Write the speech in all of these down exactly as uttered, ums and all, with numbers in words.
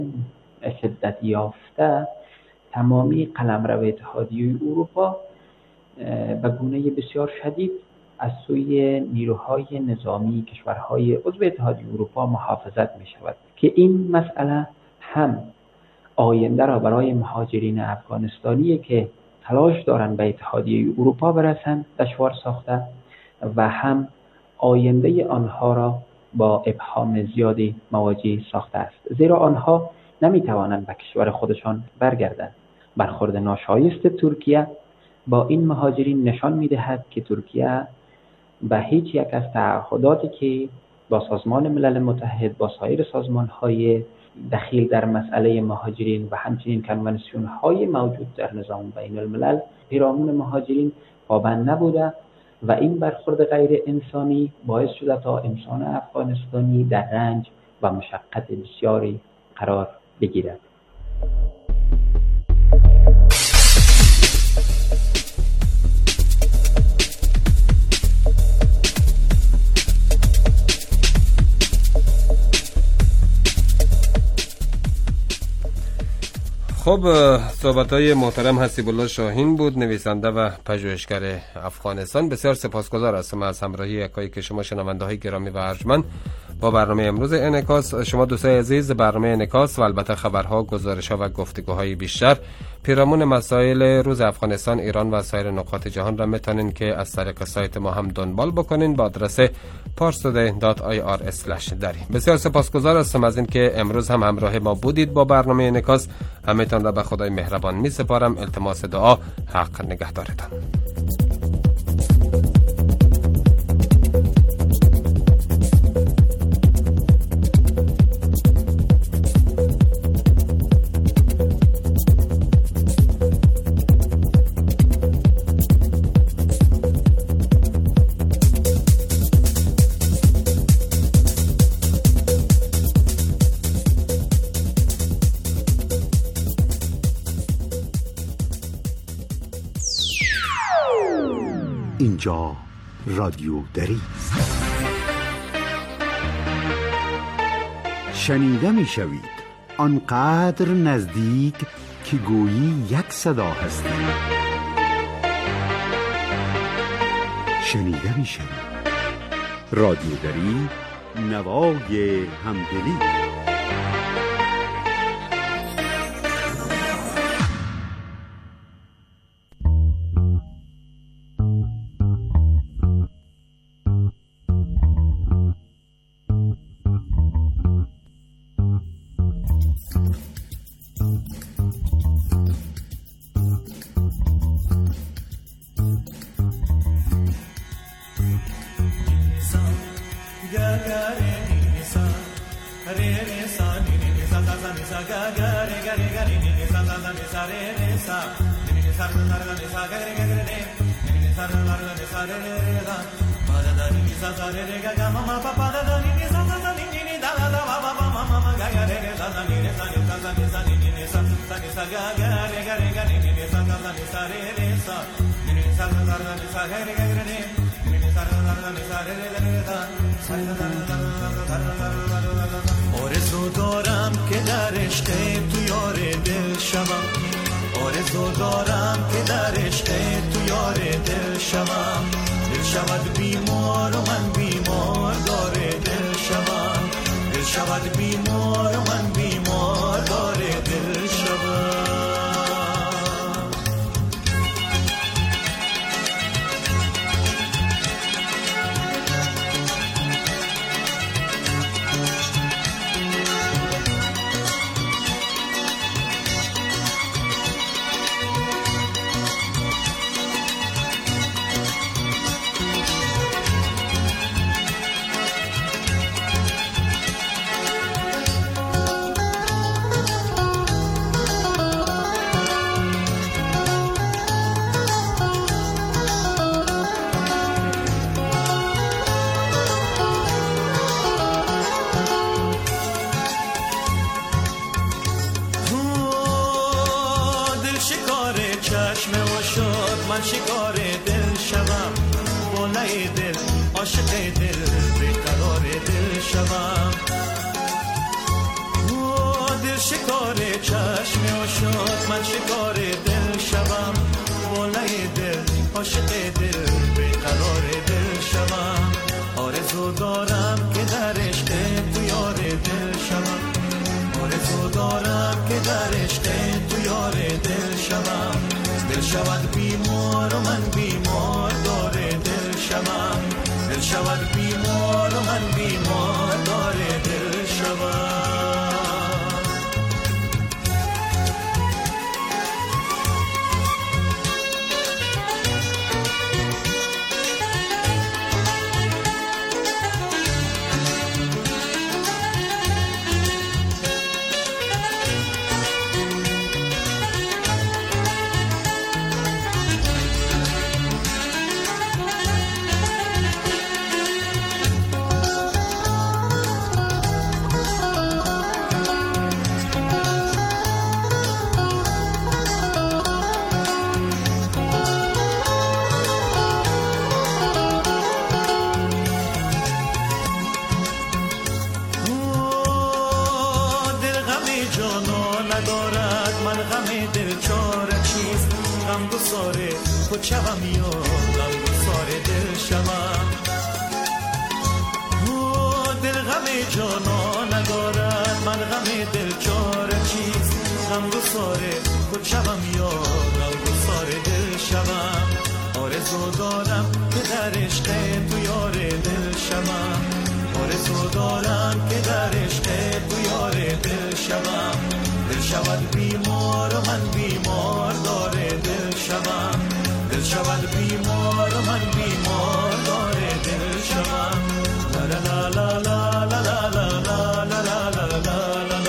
شدت یافته تمامی قلمرو اتحادیه اروپا به گونه بسیار شدید از سوی نیروهای نظامی کشورهای عضو اتحادیه اروپا محافظت می شود که این مسئله هم آینده را برای مهاجرین افغانستانی که تلاش دارند به اتحادیه اروپا برسند دشوار ساخته و هم آینده آنها را با ابهام زیادی مواجه ساخته است، زیرا آنها نمی توانند به کشور خودشان برگردند. برخورد ناشایست ترکیه با این مهاجرین نشان می دهد که ترکیه به هیچ یک از تعهداتی که با سازمان ملل متحد، با سایر سازمان‌های دخیل در مسئله مهاجرین و همچنین کنوانسیون‌های موجود در نظام بین الملل پیرامون مهاجرین پابند نبوده و این برخورد غیر انسانی باعث شده تا انسان افغانستانی در رنج و مشقت بسیاری قرار بگیرد. خب صحبت‌های محترم حسیب الله شاهین بود، نویسنده و پژوهشگر افغانستان. بسیار سپاسگزار هستم از همراهی یکایی که شما شنونده‌های گرامی و ارجمند با برنامه امروز انعکاس. شما دوستان عزیز برنامه انعکاس و البته خبرها، گزارش‌ها و گفتگوهای بیشتر پیرامون مسائل روز افغانستان، ایران و سایر نقاط جهان را میتونین که از طریق سایت ما هم دنبال بکنین با آدرس parstoday dot i r slash dari. بسیار سپاسگزار هستم از اینکه امروز هم همراه ما بودید با برنامه انعکاس. همتون را به خدای مهربان می سپارم. التماس دعا، حق نگهدارتان. اینجا رادیو دری است. شنیده می شوید آنقدر نزدیک که گویی یک صدا هستید. شنیده می شوید رادیو دری، نوای همدلی. آرزو دارم که در عشق تو یار دل شوم، آرزو دارم که در عشق تو یار دل شوم، دل شود بیمار و من بیمار داره دل شوم، دل شود بیمار و من بیمار داره دل شوم. من شکار دل شوم، بالای دل عاشق دل بیقرار دل شوم. دل ستاره چشم شد من شکار دل شوم والای دل عاشق دل بیقرار دل شوم آرزو دارم که در عشق تو یار دل شوم آرزو دارم که در عشق تو یار دل شوم دل شود بیمار و من بیمار داره دل شوم دل شود بیمار و من بیمار داره دل شوم خود شوم یا غم گسار دل شوم دل غم جانا ندارد من غم دل چاره چیست غم گسار خود شوم یا غم گسار دل شوم آرزو دارم که در عشق تو یار دل شوم آرزو دارم که در عشق تو یار دل شوم دل شود بیمار و من بیمار داره دل شوم دل شود بیمار و من بیمار داره دل شوم لا لا لا لا لا لا لا لا لا لا لا لا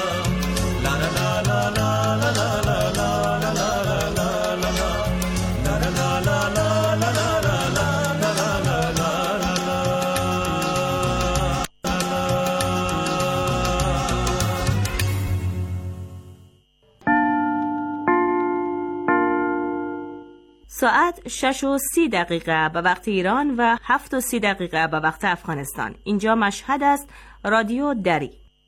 ساعت شش و سی دقیقه به وقت ایران و هفت و سی دقیقه به وقت افغانستان. اینجا مشهد است، رادیو دری.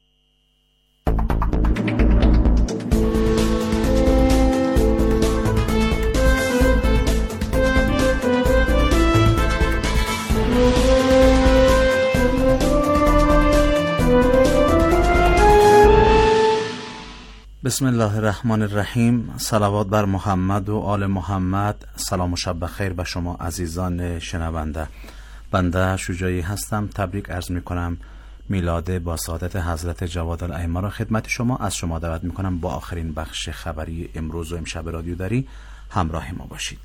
بسم الله الرحمن الرحیم. صلوات بر محمد و آل محمد. سلام و شب بخیر به شما عزیزان شنونده. بنده شجاعی هستم. تبریک عرض می کنم میلاد با سعادت حضرت جواد الائمه را خدمت شما. از شما دعوت می کنم با آخرین بخش خبری امروز و امشب رادیو دری همراه ما باشید.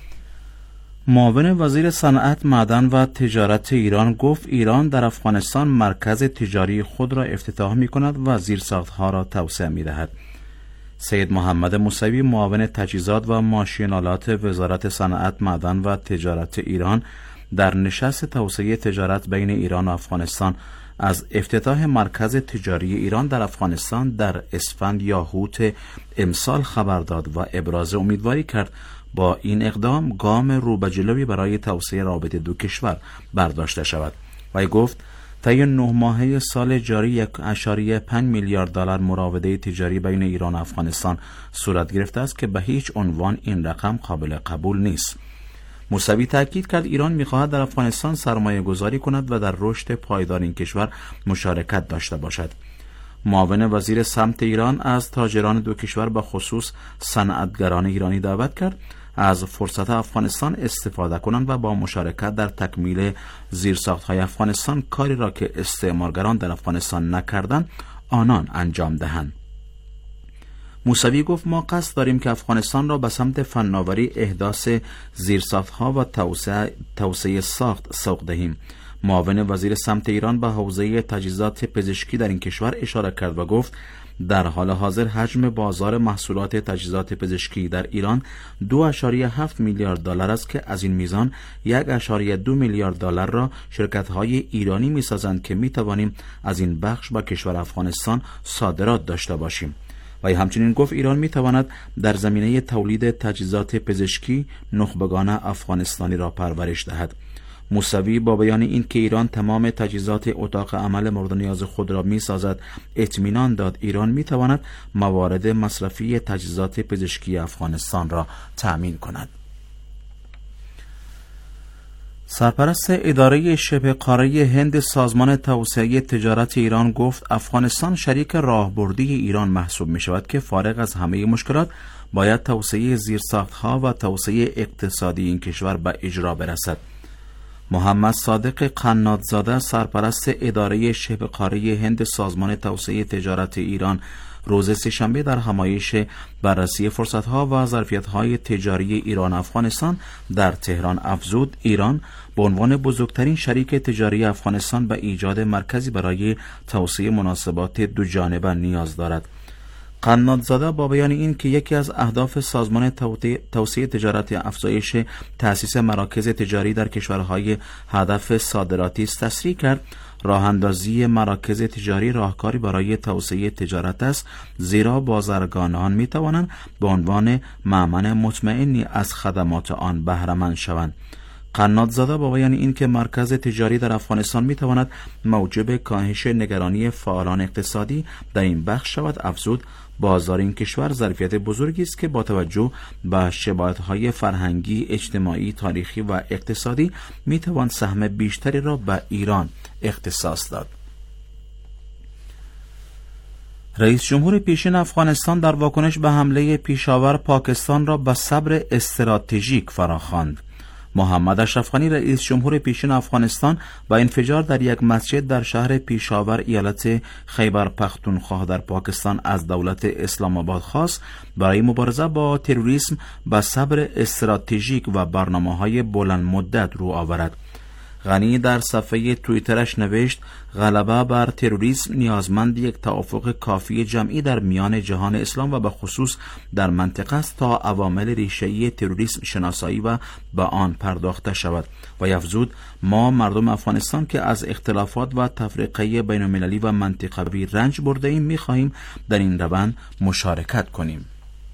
معاون وزیر صنعت، معدن و تجارت ایران گفت ایران در افغانستان مرکز تجاری خود را افتتاح می کند و زیرساختها را توسعه می دهد. سید محمد موسوی، معاون تجهیزات و ماشین‌آلات وزارت صنعت، معدن و تجارت ایران، در نشست توسعه تجارت بین ایران و افغانستان از افتتاح مرکز تجاری ایران در افغانستان در اسفند یا هوت امسال خبر داد و ابراز امیدواری کرد با این اقدام گام رو به جلوی برای توسعه رابطه دو کشور برداشته شود. و گفت طی نه ماهه سال جاری یک اشاری پنج میلیارد دلار مراوده تجاری بین ایران و افغانستان صورت گرفته است که به هیچ عنوان این رقم قابل قبول نیست. موسوی تاکید کرد ایران می‌خواهد در افغانستان سرمایه گذاری کند و در رشد پایدار این کشور مشارکت داشته باشد. معاون وزیر سمت ایران از تاجران دو کشور به خصوص صنعتگران ایرانی دعوت کرد از فرصت افغانستان استفاده کنند و با مشارکت در تکمیل زیرساخت‌های افغانستان کاری را که استعمارگران در افغانستان نکردند آنان انجام دهند. موسوی گفت ما قصد داریم که افغانستان را به سمت فناوری، احداث زیرساخت‌ها و توسعه توسعه ساخت سوق دهیم. معاون وزیر سمت ایران به حوزه تجهیزات پزشکی در این کشور اشاره کرد و گفت در حال حاضر حجم بازار محصولات تجهیزات پزشکی در ایران دو اشاریه هفت میلیارد دلار است که از این میزان یک اشاریه دو میلیارد دلار را شرکت‌های ایرانی می‌سازند که می‌توانیم از این بخش به کشور افغانستان صادرات داشته باشیم. و همچنین گفت ایران می‌تواند در زمینه تولید تجهیزات پزشکی نخبگان افغانستانی را پرورش دهد. موسوی با بیان این که ایران تمام تجهیزات اتاق عمل مورد نیاز خود را می سازد اطمینان داد ایران می تواند موارد مصرفی تجهیزات پزشکی افغانستان را تأمین کند. سرپرست اداره شبه قاره هند سازمان توسعه تجارت ایران گفت افغانستان شریک راهبردی ایران محسوب می شود که فارغ از همه مشکلات باید توسعه زیرساخت‌ها و توسعه اقتصادی این کشور به اجرا برسد. محمد صادق قنادزاده سرپرست اداره شبه قاره هند سازمان توسعه تجارت ایران روز سه‌شنبه در همایش بررسی فرصت‌ها و ظرفیت‌های تجاری ایران افغانستان در تهران افزود ایران به عنوان بزرگترین شریک تجاری افغانستان به ایجاد مرکزی برای توسعه مناسبات دوجانبه نیاز دارد. قنادزاده با بیان این که یکی از اهداف سازمان توسعه تجارت افزایش تأسیس مراکز تجاری در کشورهای هدف صادراتی است تصریح کرد راه اندازی مراکز تجاری راهکاری برای توسعه تجارت است، زیرا بازرگانان می توانند به عنوان مأمن مطمئنی از خدمات آن بهره مند شوند. قنادزاده با بیان این که مرکز تجاری در افغانستان می تواند موجب کاهش نگرانی فعالان اقتصادی در این بخش شود افزود بازار این کشور ظرفیت بزرگی است که با توجه به شباهت‌های فرهنگی، اجتماعی، تاریخی و اقتصادی می توان سهم بیشتری را به ایران اختصاص داد. رئیس جمهور پیشین افغانستان در واکنش به حمله پیشاور پاکستان را به صبر استراتژیک فراخواند. محمد اشرف غنی رئیس جمهور پیشین افغانستان با انفجار در یک مسجد در شهر پیشاور ایالت خیبر پختونخوا در پاکستان از دولت اسلام آباد خواست برای مبارزه با تروریسم به صبر استراتژیک و برنامه‌های بلند مدت رو آورد. غنی در صفحه توییترش نوشت غلبه بر تروریسم نیازمند یک توافق کافی جمعی در میان جهان اسلام و به خصوص در منطقه است تا عوامل ریشه‌ای تروریسم شناسایی و به آن پرداخته شود و افزود ما مردم افغانستان که از اختلافات و تفرقه بین المللی و منطقوی رنج برده ایم می‌خواهیم در این روند مشارکت کنیم.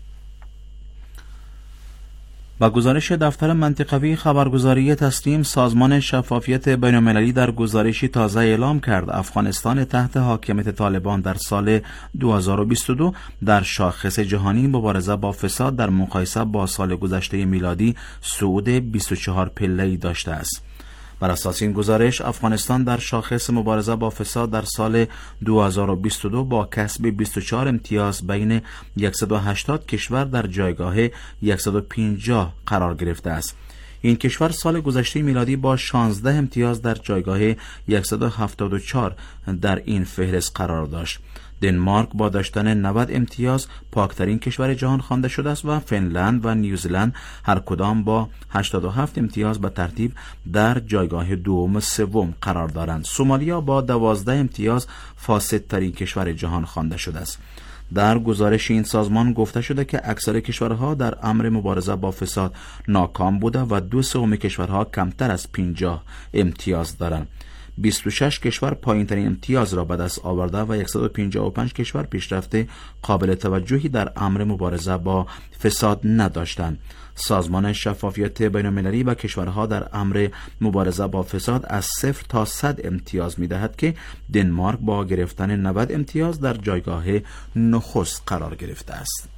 با گزارش دفتر منطقوی خبرگزاری تسلیم سازمان شفافیت بین‌المللی در گزارشی تازه اعلام کرد افغانستان تحت حاکمیت طالبان در سال دو هزار و بیست و دو در شاخص جهانی مبارزه با فساد در مقایسه با سال گذشته میلادی صعود بیست و چهار پله‌ای داشته است. بر اساس این گزارش افغانستان در شاخص مبارزه با فساد در سال دو هزار و بیست و دو با کسب بیست و چهار امتیاز بین صد و هشتاد کشور در جایگاه صد و پنجاه قرار گرفته است. این کشور سال گذشته میلادی با شانزده امتیاز در جایگاه صد و هفتاد و چهار در این فهرست قرار داشت. دنمارک با داشتن نود امتیاز پاکترین کشور جهان خوانده شده است و فنلند و نیوزلند هر کدام با هشتاد و هفت امتیاز به ترتیب در جایگاه دوم و سوم قرار دارند. سومالیا با دوازده امتیاز فاسدترین کشور جهان خوانده شده است. در گزارش این سازمان گفته شده که اکثر کشورها در امر مبارزه با فساد ناکام بوده و دو سوم کشورها کمتر از پنجاه امتیاز دارند. بیست و شش کشور پایین‌ترین امتیاز را به دست آورده و صد و پنجاه و پنج کشور پیشرفت قابل توجهی در امر مبارزه با فساد نداشتند. سازمان شفافیت بین‌المللی و کشورها در امر مبارزه با فساد از صفر تا صد امتیاز می‌دهد که دنمارک با گرفتن نود امتیاز در جایگاه نخست قرار گرفته است.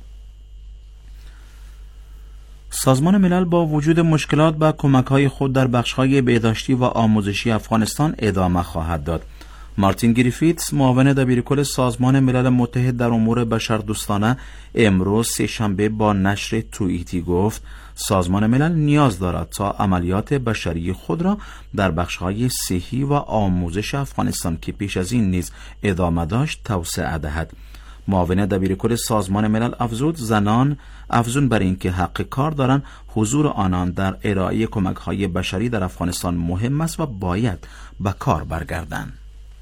سازمان ملل با وجود مشکلات به کمک‌های خود در بخش‌های بهداشتی و آموزشی افغانستان ادامه خواهد داد. مارتین گریفیتس معاون دبیرکل سازمان ملل متحد در امور بشردوستانه امروز سه‌شنبه با نشر توییتی گفت سازمان ملل نیاز دارد تا عملیات بشری خود را در بخش‌های صحی و آموزش افغانستان که پیش از این نیز ادامه داشت توسعه دهد. معاون دبیرکل سازمان ملل افزود زنان افزون بر اینکه حق کار دارند حضور آنان در ارائه کمک‌های بشری در افغانستان مهم است و باید به کار برگردند.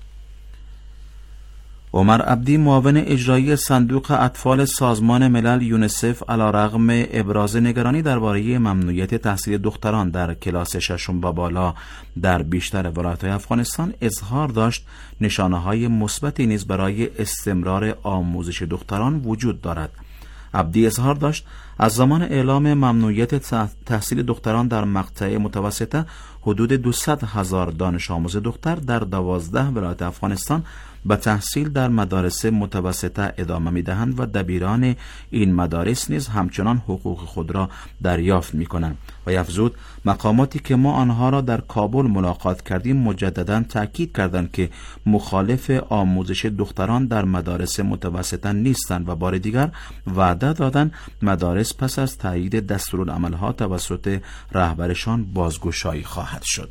عمر عبدی معاون اجرایی صندوق اطفال سازمان ملل یونیسف علیرغم ابراز نگرانی درباره ممنوعیت تحصیل دختران در کلاس ششم و بالا در بیشتر ولایت‌های افغانستان اظهار داشت نشانه‌های مثبتی نیز برای استمرار آموزش دختران وجود دارد. عبدی اظهار داشت از زمان اعلام ممنوعیت تحصیل دختران در مقطع متوسطه حدود دویست هزار دانش آموز دختر در دوازده ولایت افغانستان به تحصیل در مدارس متوسطه ادامه می‌دهند و دبیران این مدارس نیز همچنان حقوق خود را دریافت می‌کنند. و افزود مقاماتی که ما آنها را در کابل ملاقات کردیم مجدداً تأکید کردند که مخالف آموزش دختران در مدارس متوسطه نیستند و بار دیگر وعده دادند مدارس پس از تایید دستورالعمل‌ها توسط رهبرشان بازگشایی خواهد شد.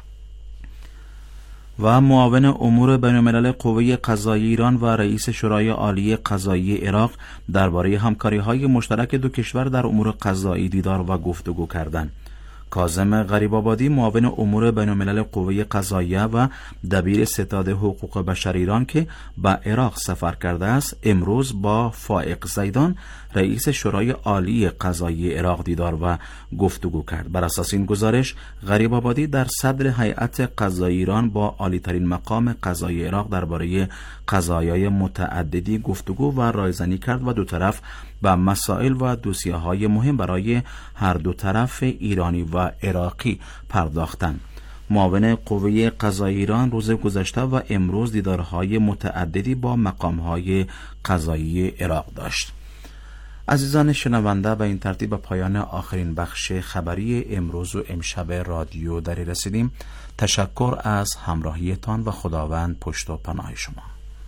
و معاون امور بین‌الملل قوه قضاییه ایران و رئیس شورای عالی قضاییه عراق درباره همکاری‌های مشترک دو کشور در امور قضایی دیدار و گفتگو کردند. کاظم غریب‌آبادی معاون امور بین‌الملل قوه قضاییه و دبیر ستاد حقوق بشر ایران که به عراق سفر کرده است امروز با فائق زیدان رئیس شورای عالی قضاییه عراق دیدار و گفتگو کرد. بر اساس این گزارش غریب‌آبادی در صدر هیئت قضایی ایران با عالی‌ترین مقام قضایی عراق درباره قضایای متعددی گفتگو و رایزنی کرد و دو طرف به مسائل و دوسیه‌های مهم برای هر دو طرف ایرانی و عراقی پرداختند. معاون قوه قضایی ایران روز گذشته و امروز دیدارهای متعددی با مقام‌های قضایی عراق داشت. عزیزان شنونده، به این ترتیب به پایان آخرین بخش خبری امروز و امشب رادیو دری رسیدیم. تشکر از همراهیتان و خداوند پشت و پناه شما.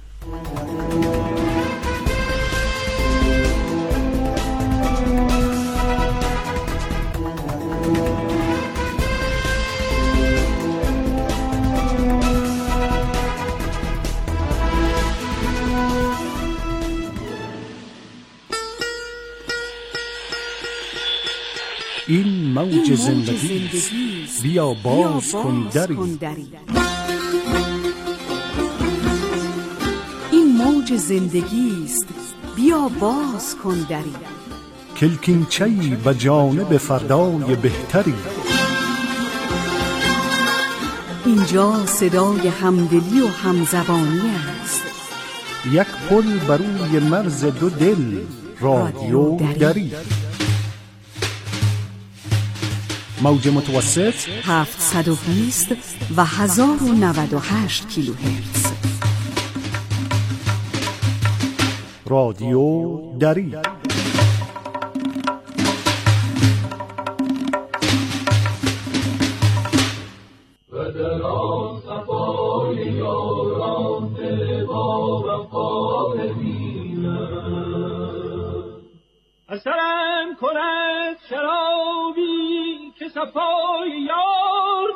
این موج زندگی بیا باز کن دری. این موج زندگی است بیا باز کن دری. کلکینچه‌ای به جانب فردای بهتری. اینجا صدای همدلی و همزبانی است. یک پل بر روی مرز دو دل رادیو دری. موج متوسط هفتصد و بیست و هزار و نود و هشت کیلوهرتز. رادیو دری. اثرم کند شرابی که صفای یار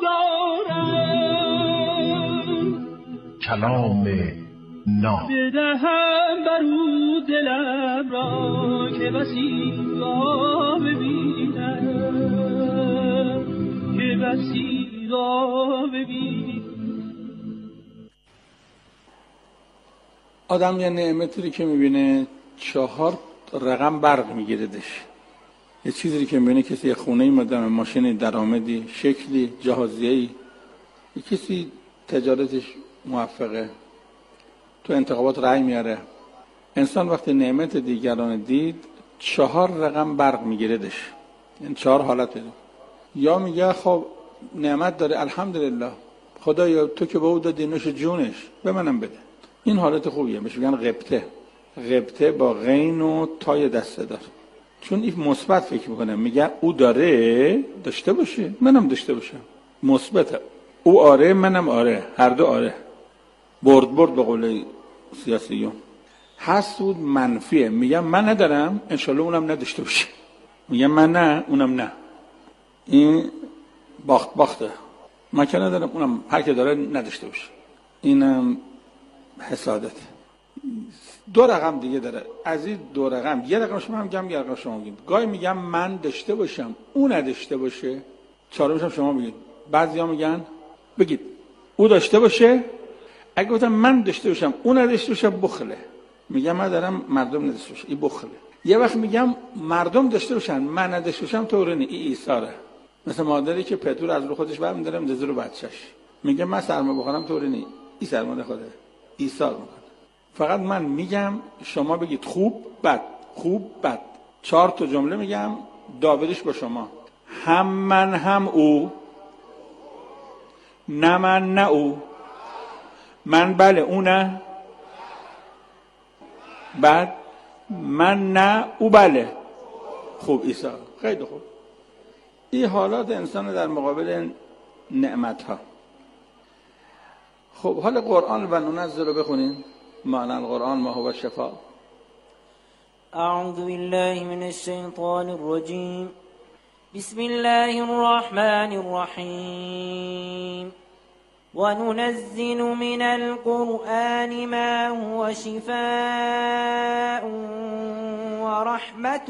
دارم، کلام ناب بدهم برو دلم را که بسی را ببینم، که بسی را ببینم. آدم یه نعمتی رو که میبینه چهار رقم برق میگیردش. یه چیزی که میبینه کسی یه خونه ای مدام ماشین درآمدی شکلی جهازیه‌ای، یه کسی تجارتش موفقه، تو انتخابات رأی میاره. انسان وقتی نعمت دیگران دید چهار رقم برق میگیردش، این چهار حالت داره. یا میگه خب نعمت داره الحمدلله، خدایا تو که به او دادی نوش جونش به منم بده. این حالت خوبیه، بهش میگن غبطه. غبطه با غین و تای دسته دار، چون این مثبت فکر میکنه، میگه او داره داشته باشه منم داشته باشم. مثبته، او آره منم آره، هر دو آره. برد برد به قول سیاسیون. حسود منفیه، میگه من ندارم انشالله اونم نداشته باشه، میگه من نه اونم نه. این باخت باخته، من که ندارم اونم هر که داره نداشته باشه. اینم حسادت. دو رقم دیگه داره، از این دو رقم یه رقم شما هم گم یه رقم شما بگید. گاهی میگم من داشته باشم اون نداشته باشه، چهارمش هم شما بگید. بعضیا میگن بگید او داشته باشه، اگه گفتم من داشته باشم اون نداشته باشه بخله، میگم من دارم مردم نداشته باشه، این بخله. یه وقت میگم مردم داشته باشن من نداشته باشم تورنی، این ایثاره. مثل مادری که پتو از رو خودش برمی‌داره میذاره رو بچه‌ش، میگه من سرما بخورم تورنی، این سرما نخوره، ایثار میکنه. فقط من میگم شما بگید خوب بد، خوب بد. چهار تا جمله میگم داوریش با شما. هم من هم او، نه من نه او، من بله او نه، بعد من نه او بله. خوب عیسی، خیلی خوب. این حالات انسان در مقابل نعمت ها. خب حال قرآن و ننزل رو بخونین. معنی القرآن ما هو شفا. اعوذ بالله من الشیطان الرجیم. بسم الله الرحمن الرحیم. وننزل من القرآن ما هو شفاء ورحمة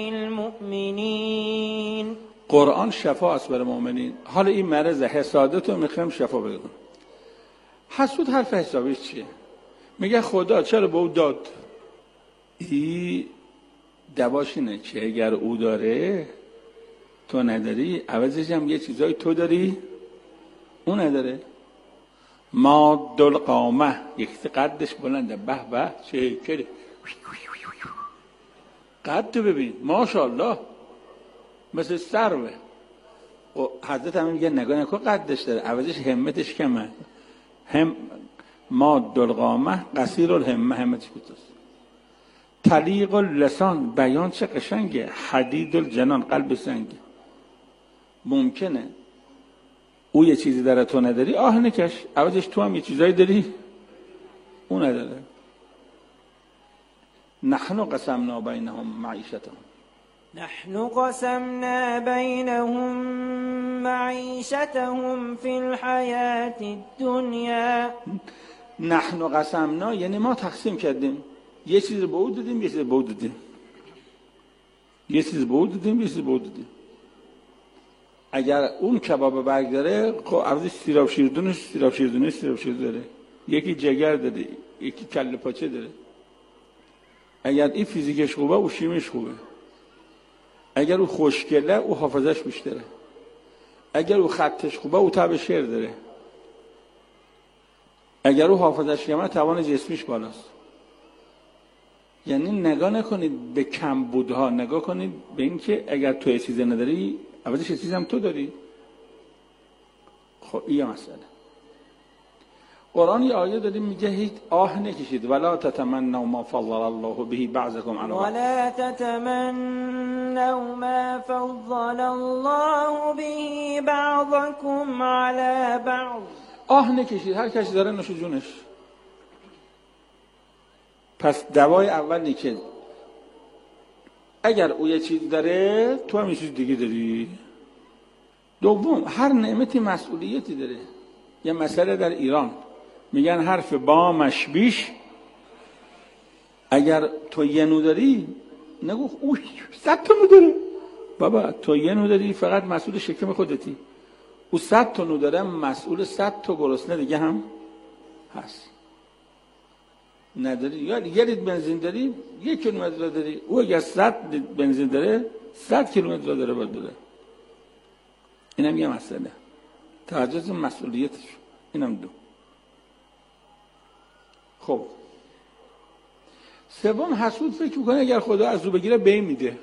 للمؤمنین. قرآن شفا است برای مؤمنین. حالا این مرض حسادت رو میخوایم شفا بدیم. حسود حرف حسابیش چیه؟ میگه خدا چرا به او داد؟ این دواش اینه که اگر او داره تو نداری، عوضش هم یه چیزای تو داری او نداره. ما دل قامه، یکی قدش بلنده، به به چه کره، قد تو ببین ماشاءالله مثل سروه. و حضرت هم میگه نگاه نکن قدش داره، عوضش همتش کمه. هم ما دل قامه قصیر الهمه، همتش کوتاست. طلیق اللسان، بیان چه قشنگه. حدید الجنان، قلب سنگه. ممکنه او یه چیزی داره تو نداری، آه نکش، عوضش تو هم یه چیزایی داری او نداره. نحن قسمنا بینهم معیشتهم نحن قسمنا بینهم معیشتهم فی الحیاة الدنیا. نحن قسمنا یعنی ما تقسیم کردیم، یه چیز به او دادیم، یه چیز به او دادیم، یه چیز به او دادیم، یه چیز به او دادیم. اگر اون کباب برگ داره، خب عوضش سیراب شیردونش سیراب شیردونش سیراب شیردون داره، یکی جگر داره، یکی کله پاچه داره. اگر این فیزیکش خوبه او شیمیش خوبه، اگر او خوشگله او حافظش بیشتره، اگر او خطش خوبه او تب شعر داره، اگر او حافظش کمه توان جسمیش بالاست. یعنی نگاه نکنید به کم بودها، نگاه کنید به این که اگر تو یه چیز نداری عوضش یه چیز هم تو داری. خب این مسئله. قرآن یه آیه داریم میگه هیچ آه نکشید. ولا تتمنوا ما فضل الله به بعضکم علی بعض. ولا تتمنوا ما فضل الله به بعضکم علی بعض. آه نکشید، هر کسی داره نوش جونش. پس دوای اولی که اگر او یه چیز داره تو هم یه چیز دیگه داری. دوم هر نعمتی مسئولیتی داره. یه مسئله در ایران میگن حرف بامش بیش، اگر تو یه نو داری نگو اوه صد تا نو داره. بابا تو یه نو داری فقط مسئول شکم خودتی، او صد تا نو داره مسئول صد تا گرسنه دیگه هم هست. نداری یا یه لیتر بنزین داری یک کیلومتر راه داری، او اگر صد لیتر بنزین داره صد کیلومتر راه داره باید بره. اینم یه مسئله توجه مسئولیتش. اینم دو. خب سوم حسود فکر میکنه اگر خدا از او بگیره بی میده.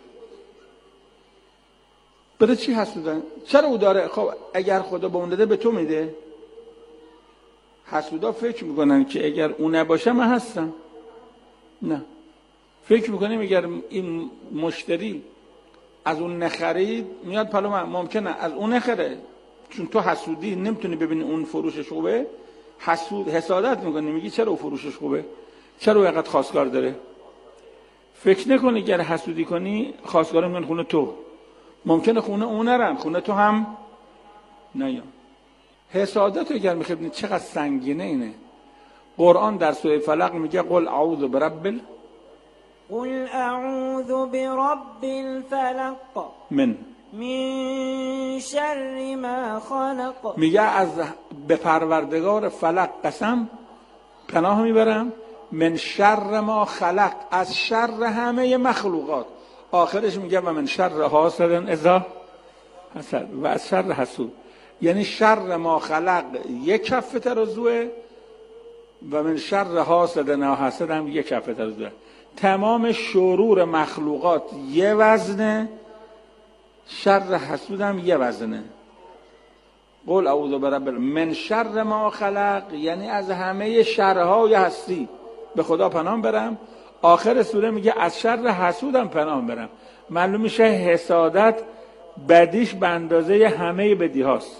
برای چی حسودن؟ چرا او داره؟ خب اگر خدا به اون داده به تو میده. حسودا فکر میکنن که اگر اون نباشه من هستم. نه، فکر میکنیم اگر این مشتری از اون نخرید میاد پلو من، ممکنه از اون نخره چون تو حسودی نمیتونی ببینی اون فروشش خوبه. حسود حسادت میکنی، میگی چرا اون فروشش خوبه، چرا او اینقدر خواستگار داره. فکر نکنی اگر حسودی کنی خواستگار میان خونه تو، ممکنه خونه اون نرن خونه تو هم نیان. حسادت رو اگر میخواد چقدر سنگینه اینه. قرآن در سوره فلق میگه قل اعوذ برب ال... قل اعوذ برب الفلق من من شر ما خلق. میگه از به پروردگار فلق قسم پناه میبرم، من شر ما خلق، از شر همه مخلوقات. آخرش میگه و من شر حاسد اذا حسد، و از شر حسود. یعنی شر ما خلق یک کفه ترازوه و من شر حاسد نه حسد هم یک کفه ترازوه. تمام شرور مخلوقات یه وزنه، شر حسودم یه وزنه. قل اعوذ برب من شر ما خلق، یعنی از همه شرهای هستی به خدا پناه برم. آخر سوره میگه از شر حسودم پناه برم. معلوم میشه حسادت بدیش به اندازه همه بدی هاست.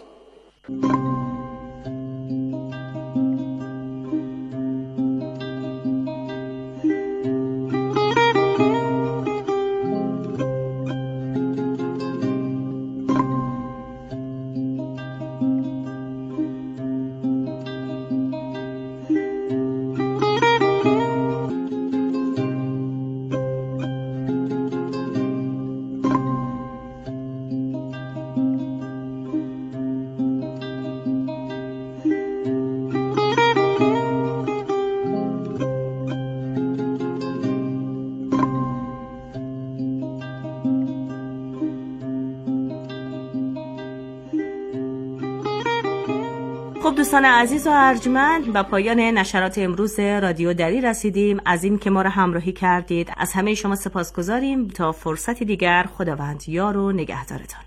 خب دوستان عزیز و ارجمند، به پایان نشرات امروز رادیو دری رسیدیم. از این که ما را همراهی کردید از همه شما سپاسگزاریم. تا فرصتی دیگر، خداوند یار و نگهدارتان.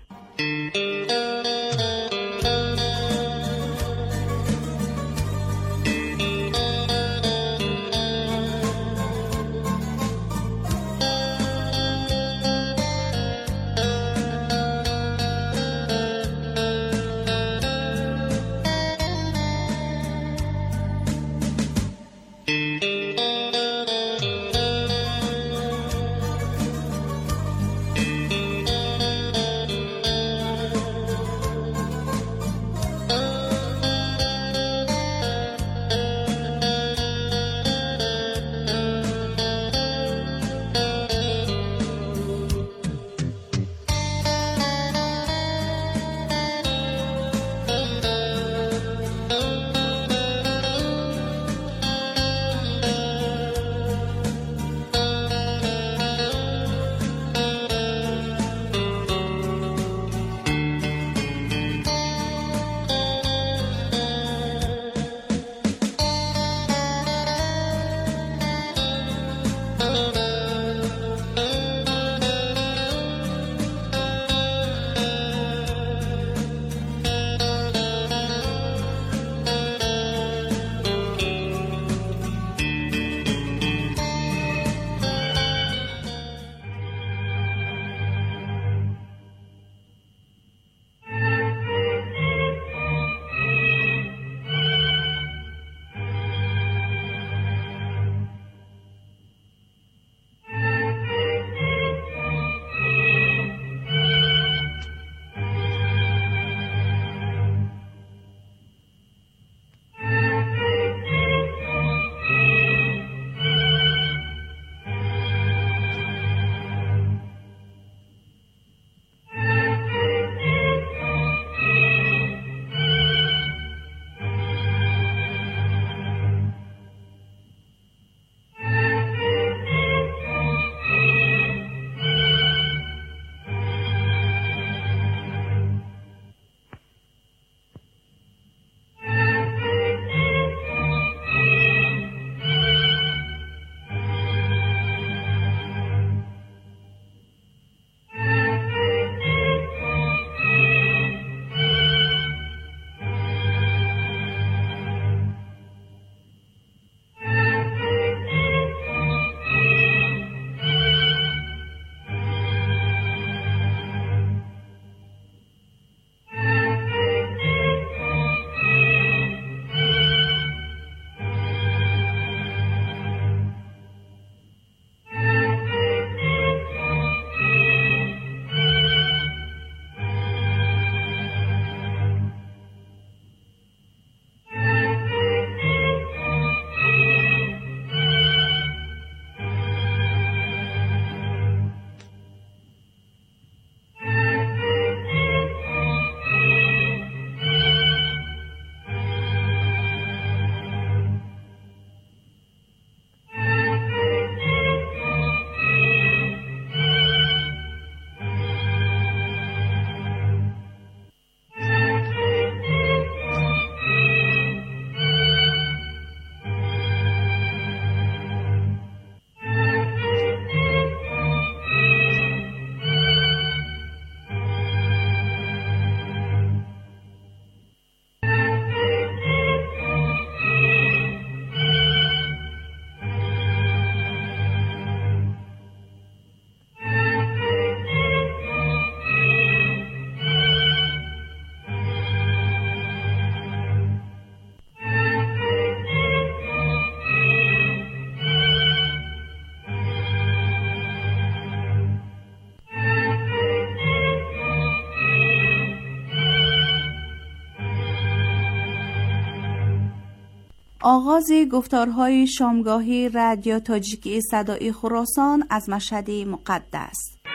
آغاز گفتارهای شامگاهی رادیو تاجیکی صدای خراسان از مشهد مقدس.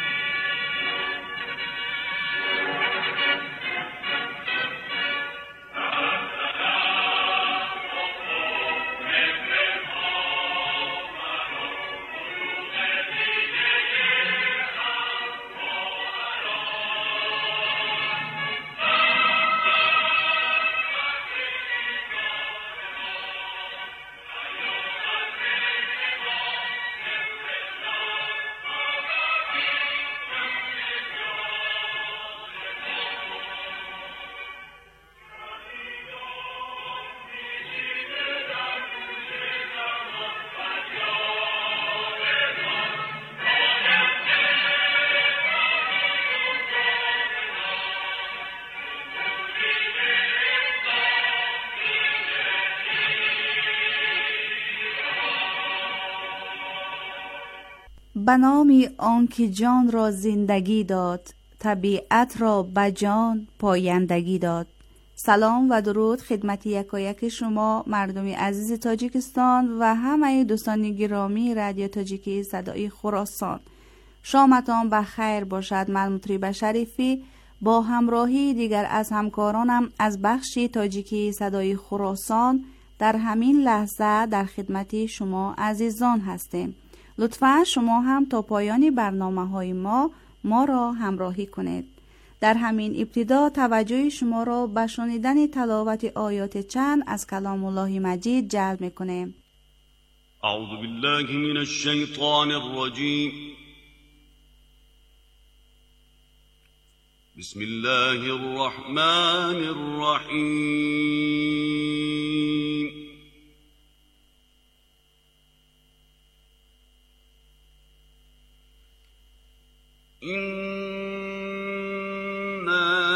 به نام آنکه جان را زندگی داد، طبیعت را به جان پایندگی داد. سلام و درود خدمت یکایک شما مردم عزیز تاجیکستان و همه دوستان گرامی رادیو تاجیکی صدای خراسان. شامتان بخیر باشد. من مطرب شریفی با همراهی دیگر از همکارانم از بخش تاجیکی صدای خراسان در همین لحظه در خدمت شما عزیزان هستیم. لطفاً شما هم تا پایان برنامه های ما ما را همراهی کنید. در همین ابتدا توجه شما را به شنیدن تلاوت آیات چند از کلام الله مجید جلب می‌کنیم. اعوذ بالله من الشیطان الرجیم. بسم الله الرحمن الرحیم. إنا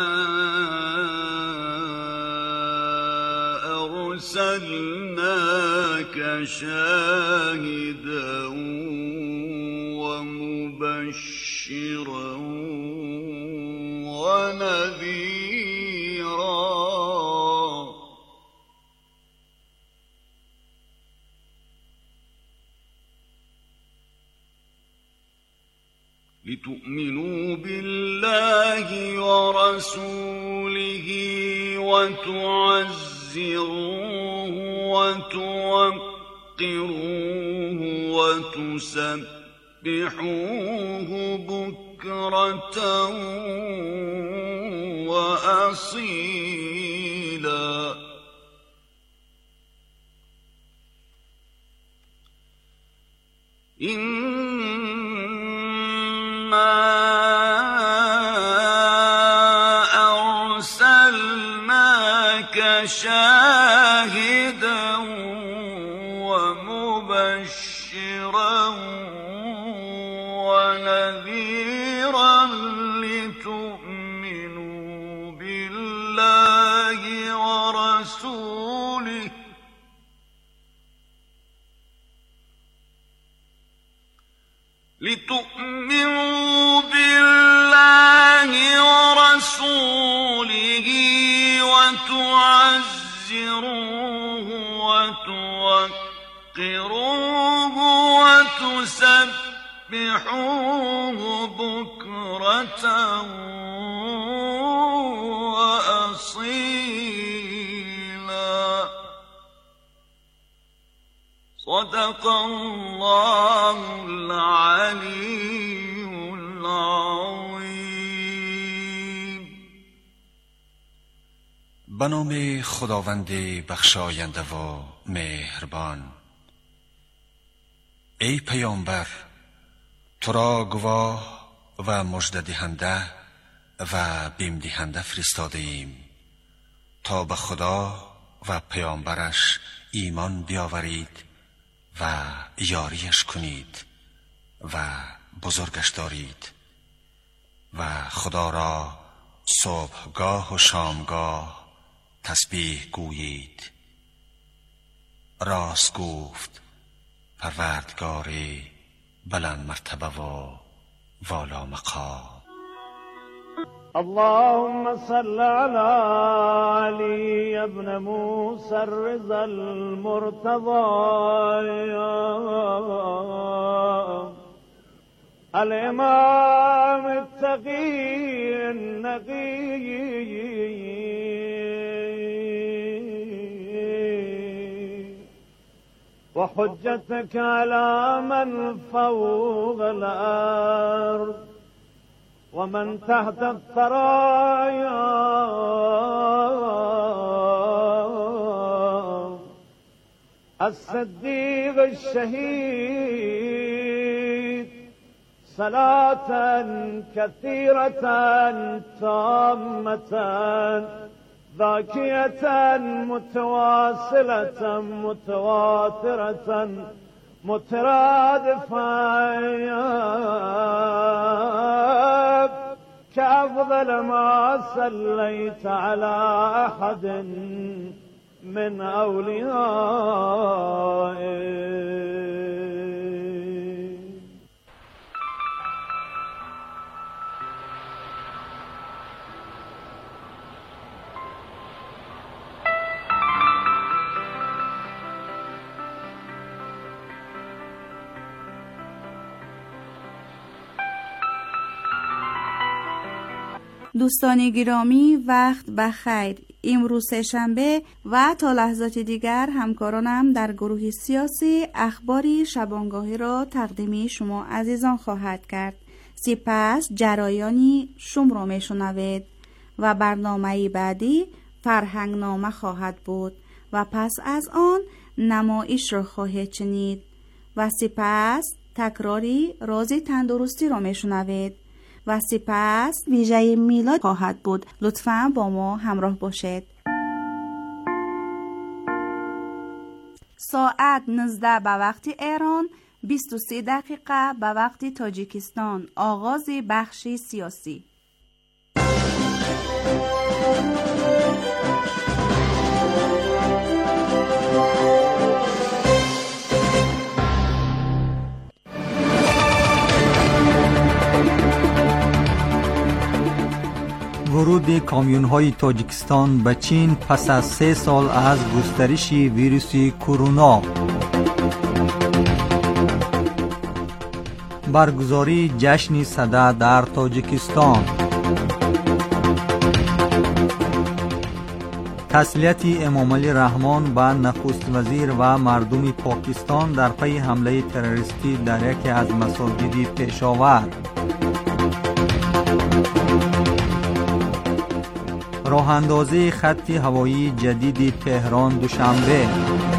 أرسلناك شاهدا ومبشرا ونذيرا لتؤمنوا بالله ورسوله وتعزروه وتوقروه وتسبحوه بكرة وأصيلا. شاهدا ومبشرا ونذيرا لتؤمنوا بالله ورسوله لتؤمنوا بالله ورسوله وتعزروه وتوقروه وتسبحوه بكرة وأصيلا. صدق الله العلي العظيم. به نام خداوند بخشاینده و مهربان. ای پیامبر، تو را گواه و مژده دهنده و بیم دهنده فرستاده ایم تا به خدا و پیامبرش ایمان بیاورید و یاریش کنید و بزرگش دارید و خدا را صبحگاه و شامگاه تسبیح گویید. راست گفت پروردگار بلند مرتبه و والا مقام. اللهم صل على علي ابن موسى الرضا المرتضى الإمام التقي النقي وحجتك على من فوق الأرض ومن تحت الثرايا الصديق الشهيد صلاة كثيرة تامة ذاكية متواصلة متواترة مترادفة كأفضل ما صليت على أحد من أوليائك. دوستان گرامی، وقت بخیر. امروز شنبه و تا لحظات دیگر همکارانم در گروه سیاسی اخباری شبانگاهی را تقدیم شما عزیزان خواهد کرد. سپس جرایانی شم را می شنوید و برنامه بعدی فرهنگ نامه خواهد بود و پس از آن نمایش را خواهید شنید و سپس تکراری راز تندرستی را می شنوید و سپس ویژه میلاد خواهد بود. لطفاً با ما همراه باشید. ساعت نوزده به وقت ایران، بیست و سه دقیقه به وقت تاجیکستان. آغاز بخش سیاسی. ورود کامیون‌های تاجیکستان به چین پس از سه سال از گسترش ویروس کرونا. برگزاری جشن صده در تاجیکستان. تسلیت امام علی رحمان به نخست وزیر و مردم پاکستان در پی حمله تروریستی در یکی از مساجد پشاور. راه اندازی خط هوایی جدید تهران دوشنبه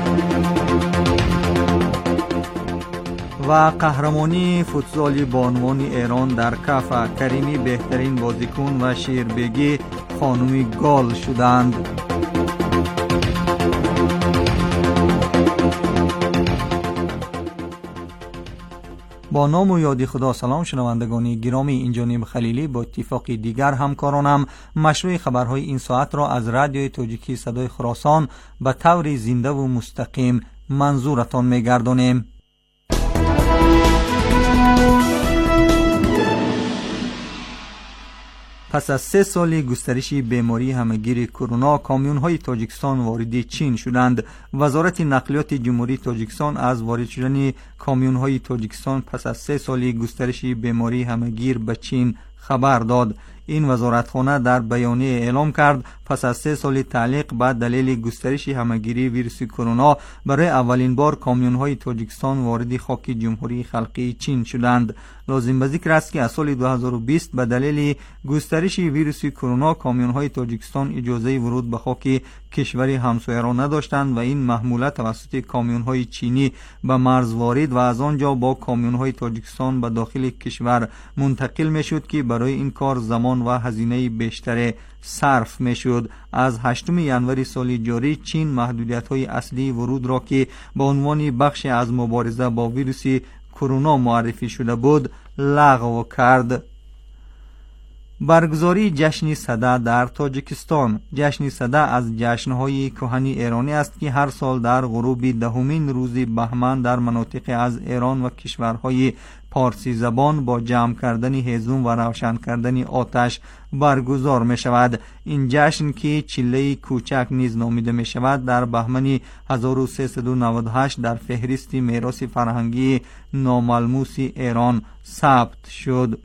و قهرمانی فوتسال بانوان ایران در کف. کریمی بهترین بازیکن و شیربگی خانم گال شدند. با نام و یاد خدا. سلام شنوندگان گرامی، اینجا نیم خلیلی با اتفاق دیگر همکارانم مشروع خبرهای این ساعت را از رادیوی تاجیکی صدای خراسان به طور زنده و مستقیم منظورتان می‌گردانیم. پس از سه سال گسترش بیماری همگیر کرونا، کامیون‌های تاجیکستان وارد چین شدند. وزارت نقلیات جمهوری تاجیکستان از وارد شدن کامیون‌های تاجیکستان پس از سه سال گسترش بیماری همگیر به چین خبر داد. این وزارتخانه در بیانیه اعلام کرد پس از سه سال تعلیق به دلیل گسترش همگیری ویروس کرونا برای اولین بار کامیون‌های تاجیکستان وارد خاک جمهوری خلقی چین شدند. لازم به ذکر است که از سال دو هزار و بیست به دلیل گسترش ویروس کرونا کامیون‌های تاجیکستان اجازه ورود به خاک کشور همسایه را نداشتند و این محموله توسط کامیون‌های چینی به مرز وارد و از آنجا با کامیون‌های تاجیکستان به داخل کشور منتقل می‌شد که برای این کار زمان و هزینه بیشتر صرف می‌شد. از هشتم ژانویه سال جاری چین محدودیت‌های اصلی ورود را که به عنوان بخش از مبارزه با ویروس کرونا معرفی شده بود لغو کرد. برگزاری جشن سده در تاجیکستان. جشن سده از جشن‌های کهن ایرانی است که هر سال در غروب دهمین روز بهمن در مناطق از ایران و کشورهای پارسی زبان با جمع کردن هیزم و روشن کردن آتش برگزار می شود. این جشن که چله کوچک نیز نامیده می شود در بهمن هزار و سیصد و نود و هشت در فهرست میراث فرهنگی ناملموس ایران ثبت شد.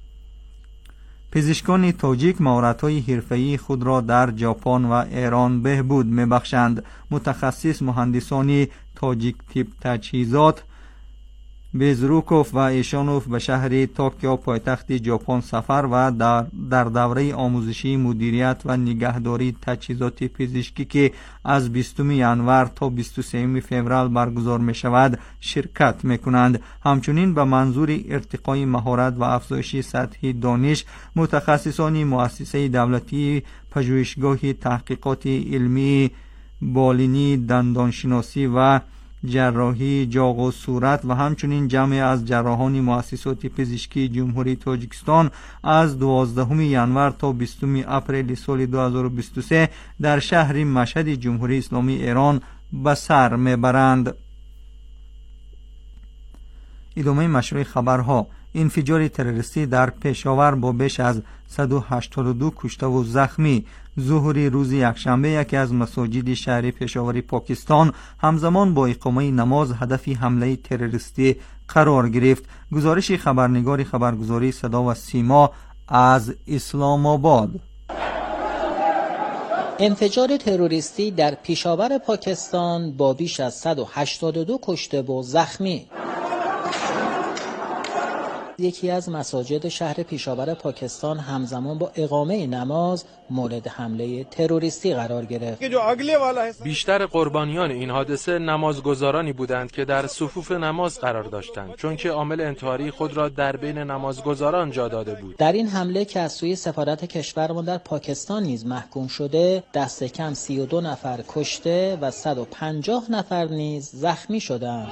پزشکان تاجیک مهارت‌های حرفه‌ای خود را در ژاپن و ایران بهبود می‌بخشند. متخصص مهندسان تاجیک تیپ تجهیزات بیزروکوف و ایشانوف به شهر توکیو پایتخت ژاپن سفر و در, در دوره آموزشی مدیریت و نگهداری تجهیزات پزشکی که از بیستم ژانویه تا بیست و سوم فوریه برگزار می شود شرکت می کنند. همچنین به منظور ارتقای مهارت و افزایش سطح دانش، متخصصان مؤسسه دولتی پژوهشگاه تحقیقات علمی بالینی دندانشناسی و جراحی جاغ و صورت و همچنین جمع از جراحان مؤسسات پزشکی جمهوری تاجیکستان از دوازدهم ژانویه تا بیستم اپریل سال دو هزار و بیست و سه در شهر مشهد جمهوری اسلامی ایران به سر میبرند. ادامه مشروع خبرها. انفجار تروریستی در پشاور با بیش از صد و هشتاد و دو کشته و زخمی. ظهر روز یکشنبه یکی از مساجد شهر پشاور پاکستان همزمان با اقامه نماز هدف حمله تروریستی قرار گرفت. گزارش خبرنگار خبرگزاری صدا و سیما از اسلام آباد. انفجار تروریستی در پشاور پاکستان با بیش از صد و هشتاد و دو کشته و زخمی. یکی از مساجد شهر پشاور پاکستان همزمان با اقامه نماز مورد حمله تروریستی قرار گرفت. بیشتر قربانیان این حادثه نمازگزارانی بودند که در صفوف نماز قرار داشتند، چون که عامل انتحاری خود را در بین نمازگزاران جا داده بود. در این حمله که از سوی سفارت کشورمان در پاکستان نیز محکوم شده، دست کم سی و دو نفر کشته و صد و پنجاه نفر نیز زخمی شدند.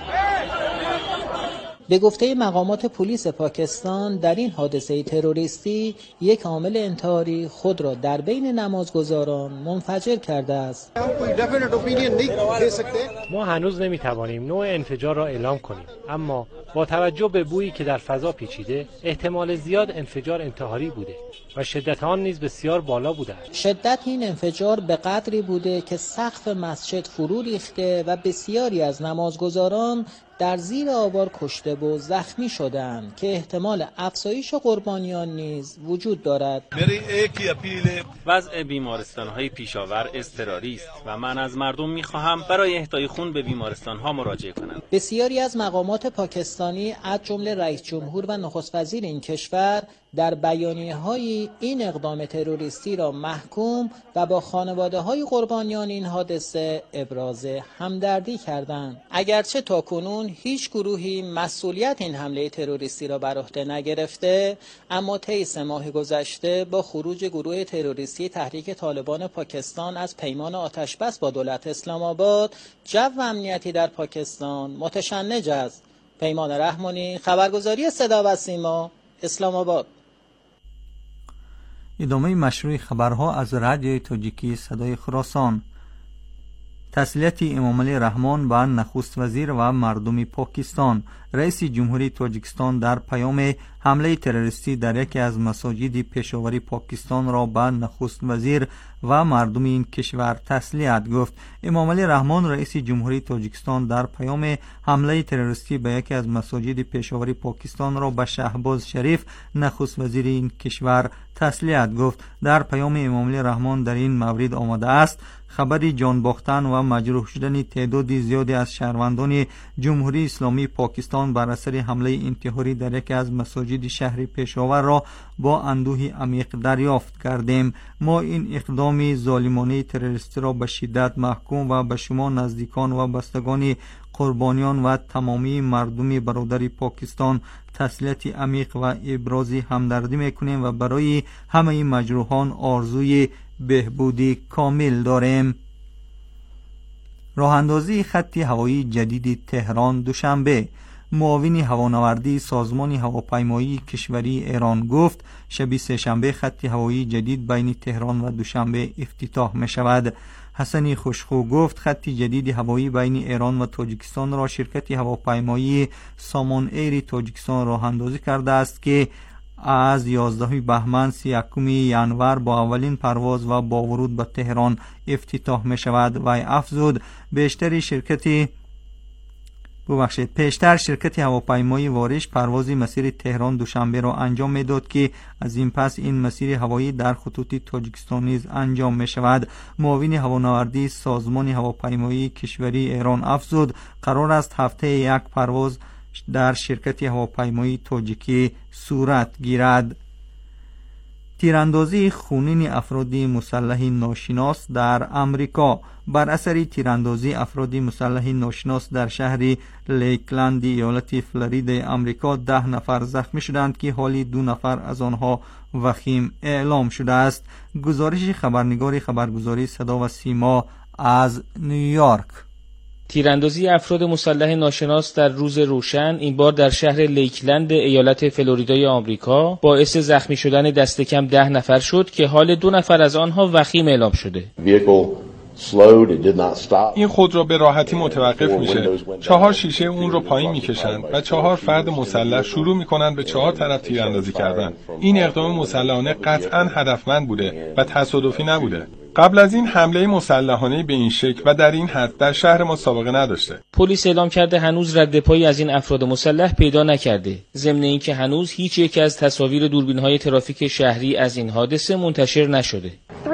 به گفته مقامات پلیس پاکستان، در این حادثه تروریستی یک عامل انتحاری خود را در بین نمازگزاران منفجر کرده است. ما هنوز نمیتوانیم نوع انفجار را اعلام کنیم، اما با توجه به بویی که در فضا پیچیده، احتمال زیاد انفجار انتحاری بوده و شدت آن نیز بسیار بالا بوده است. شدت این انفجار به قدری بوده که سقف مسجد فرو ریخته و بسیاری از نمازگزاران در زیر آوار کشته و زخمی شدند که احتمال افزایش قربانیان نیز وجود دارد. وضع بیمارستان‌های پشاور اضطراری است و من از مردم می‌خواهم برای اهدای خون به بیمارستان‌ها مراجعه کنند. بسیاری از مقامات پاکستانی از جمله رئیس جمهور و نخست وزیر این کشور در بیانیه‌های این اقدام تروریستی را محکوم و با خانواده‌های قربانیان این حادثه ابراز همدردی کردند. اگرچه تاکنون هیچ گروهی مسئولیت این حمله تروریستی را بر عهده نگرفته، اما طی سه ماه گذشته با خروج گروه تروریستی تحریک طالبان پاکستان از پیمان آتشبس با دولت اسلام آباد، جو امنیتی در پاکستان متشنج است. پیمان رحمانی، خبرگزاری صدا و سیما، اسلام آباد. ادامه مشروع خبرها از رادیوی تاجیکی صدای خراسان. تسلیت امامعلی رحمان به نخست وزیر و مردم پاکستان. رئیس جمهوری تاجیکستان در پیام حمله تروریستی در یکی از مساجد پشاوری پاکستان را به نخست وزیر و مردم این کشور تسلیت گفت. امامعلی رحمان رئیس جمهوری تاجیکستان در پیام حمله تروریستی به یکی از مساجد پشاوری پاکستان را به شهباز شریف نخست وزیر این کشور تسلیت گفت. در پیام امامعلی رحمان در این مورد آمده است: خبری جان باختن و مجروح شدن تعداد زیادی از شهروندان جمهوری اسلامی پاکستان بر اثر حمله انتحاری در یکی از مساجد شهر پشاور را با اندوه عمیق دریافت کردیم. ما این اقدام ظالمانه تروریستی را به شدت محکوم و به شما نزدیکان و بستگان قربانیان و تمامی مردم برادر پاکستان تسلیت عمیق و ابراز همدردی میکنیم و برای همه مجروحان آرزوی بهبودی کامل داریم. راه اندازی خط هوایی جدید تهران دوشنبه. معاون هوانوردی سازمان هواپیمایی کشوری ایران گفت شب سه‌شنبه خط هوایی جدید بین تهران و دوشنبه افتتاح می شود. حسن خوشخو گفت خط جدید هوایی بین ایران و تاجیکستان را شرکت هواپیمایی سامان ایر تاجیکستان راه اندازی کرده است که از یازدهم بهمن سی و یکم ژانویه با اولین پرواز و با ورود به تهران افتتاح می شود. و افزود بیشتر شرکتی ببخشید پیشتر شرکت هواپیمایی وارش پروازی مسیر تهران دوشنبه را انجام میداد که از این پس این مسیر هوایی در خطوط تاجیکستان نیز انجام می شود. معاون هوانوردی سازمان هواپیمایی کشوری ایران افزود قرار است هفته یک پرواز در شرکت هواپیمایی تاجیکی صورت گیرد. تیراندازی خونین افراد مسلح ناشناس در امریکا. بر اثر تیراندازی افراد مسلح ناشناس در شهر لیکلند ایالت فلوریدا امریکا ده نفر زخمی شدند که حالی دو نفر از آنها وخیم اعلام شده است. گزارش خبرنگار خبرگزاری صدا و سیما از نیویورک. تیراندازی افراد مسلح ناشناس در روز روشن این بار در شهر لیکلند ایالت فلوریدای آمریکا باعث زخمی شدن دست کم ده نفر شد که حال دو نفر از آنها وخیم اعلام شده. این خود را به راحتی متوقف میشه. چهار شیشه اون رو پایین میکشند و چهار فرد مسلح شروع میکنند به چهار طرف تیراندازی کردن. این اقدام مسلحانه قطعاً هدفمند بوده و تصادفی نبوده. قبل از این حمله مسلحانه به این شکل و در این حد در شهر ما سابقه نداشته. پلیس اعلام کرده هنوز رد پایی از این افراد مسلح پیدا نکرده. ضمن اینکه هنوز هیچ یک از تصاویر دوربین‌های ترافیک شهری از این حادثه منتشر نشده.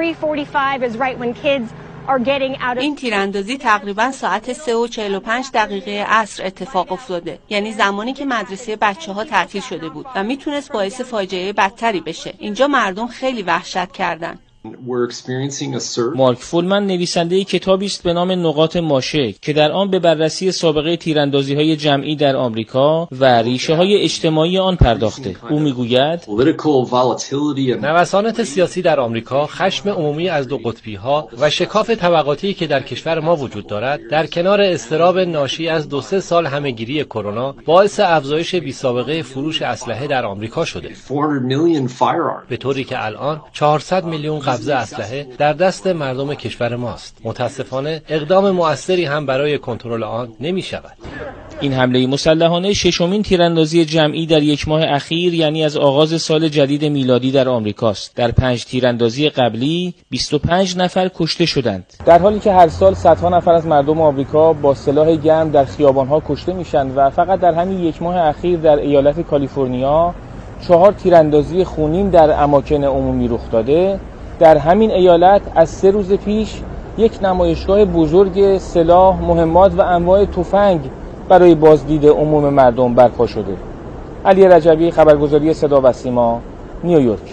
این تیراندازی تقریبا ساعت سه و چهل و پنج دقیقه عصر اتفاق افتاده، یعنی زمانی که مدرسه بچه‌ها تعطیل شده بود و میتونست باعث فاجعه بدتری بشه. اینجا مردم خیلی وحشت کردن. مارک فولمن نویسنده کتابی است به نام نقاط ماشه که در آن به بررسی سابقه تیراندازی‌های جمعی در آمریکا و ریشه‌های اجتماعی آن پرداخته. او میگوید نوسانات سیاسی در آمریکا، خشم عمومی از دو قطبی‌ها و شکاف طبقاتی که در کشور ما وجود دارد، در کنار اضطراب ناشی از دو سه سال همه‌گیری کرونا، باعث افزایش بی‌سابقه فروش اسلحه در آمریکا شده. به طوری که الان چهارصد میلیون قبضه اسلحه در دست مردم کشور ماست. متاسفانه اقدام مؤثری هم برای کنترل آن نمی شود. این حمله مسلحانه ششمین تیراندازی جمعی در یک ماه اخیر یعنی از آغاز سال جدید میلادی در آمریکاست. در پنج تیراندازی قبلی بیست و پنج نفر کشته شدند. در حالی که هر سال صدها نفر از مردم آمریکا با سلاح گرم در خیابان‌ها کشته میشن و فقط در همین یک ماه اخیر در ایالت کالیفرنیا چهار تیراندازی خونین در اماکن عمومی رخ داده، در همین ایالت از سه روز پیش یک نمایشگاه بزرگ سلاح، مهمات و انواع تفنگ برای بازدید عموم مردم برپا شده. علی رجبی، خبرگزاری صدا و سیما، نیویورک.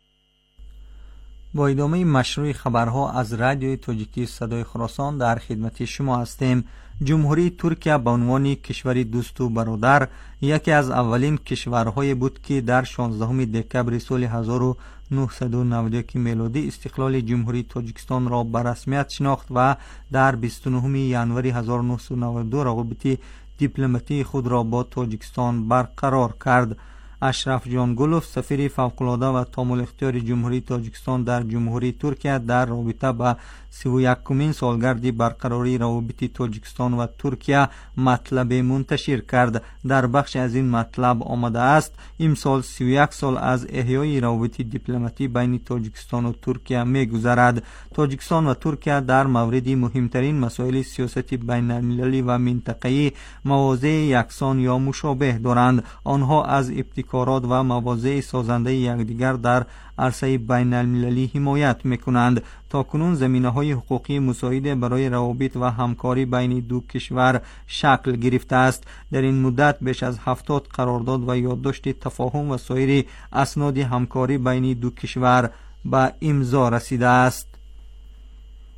با ادامه مشروع خبرها از رادیوی تاجیکی صدای خراسان در خدمت شما هستیم. جمهوری ترکیه به عنوان کشوری دوست و برادر یکی از اولین کشورهای بود که در شانزدهم دکبر سال هزار و نهصد و نود و یک میلادی استقلال جمهوری تاجیکستان را به رسمیت شناخت و در بیست و نهم ژانویه هزار و نهصد و نود و دو روابط دیپلماتیک خود را با تاجیکستان برقرار کرد. اشرف جانگولوف سفیر فوق‌العاده و تامل اختیار جمهوری تاجیکستان در جمهوری ترکیه در رابطه با سی و یکمین سالگرد برقراری روابط تاجیکستان و ترکیه مطلب منتشر کرد. در بخش از این مطلب آمده است امسال سی و یک سال از احیای روابط دیپلماتی بین تاجیکستان و ترکیه می‌گذرد. تاجیکستان و ترکیه در مورد مهمترین مسائل سیاست بین المللی و منطقه‌ای مواضع یکسان یا مشابه دارند. آنها از ابتکارات و مواضع سازنده یکدیگر در عرصه بین المللی حمایت میکنند. تا کنون زمینه‌های حقوقی مساعد برای روابط و همکاری بین دو کشور شکل گرفته است. در این مدت بیش از هفتاد قرارداد و یادداشت تفاهم و سایر اسناد همکاری بین دو کشور به امضا رسیده است.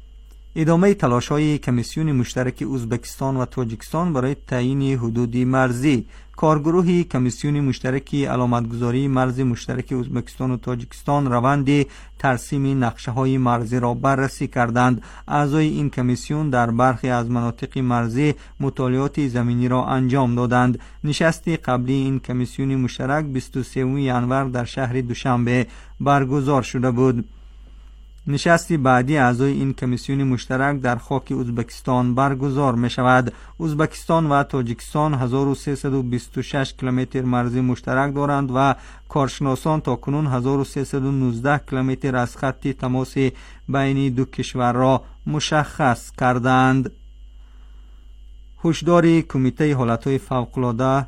ادامه تلاش‌های کمیسیون مشترک ازبکستان و تاجیکستان برای تعیین حدود مرزی. کارگروه کمیسیون مشترک علامتگذاری مرز مشترک ازبکستان و تاجیکستان روند ترسیم نقشه‌های مرزی را بررسی کردند. اعضای این کمیسیون در برخی از مناطق مرزی مطالعات زمینی را انجام دادند. نشست قبلی این کمیسیون مشترک بیست و سوم ژانویه در شهر دوشنبه برگزار شده بود. نشست بعدی اعضای این کمیسیون مشترک در خاک ازبکستان برگزار می شود. ازبکستان و تاجیکستان هزار و سیصد و بیست و شش کیلومتر مرزی مشترک دارند و کارشناسان تاکنون هزار و سیصد و نوزده کیلومتر از خط تماس بین دو کشور را مشخص کردند. هشدار کمیته حالتهای فوق‌العاده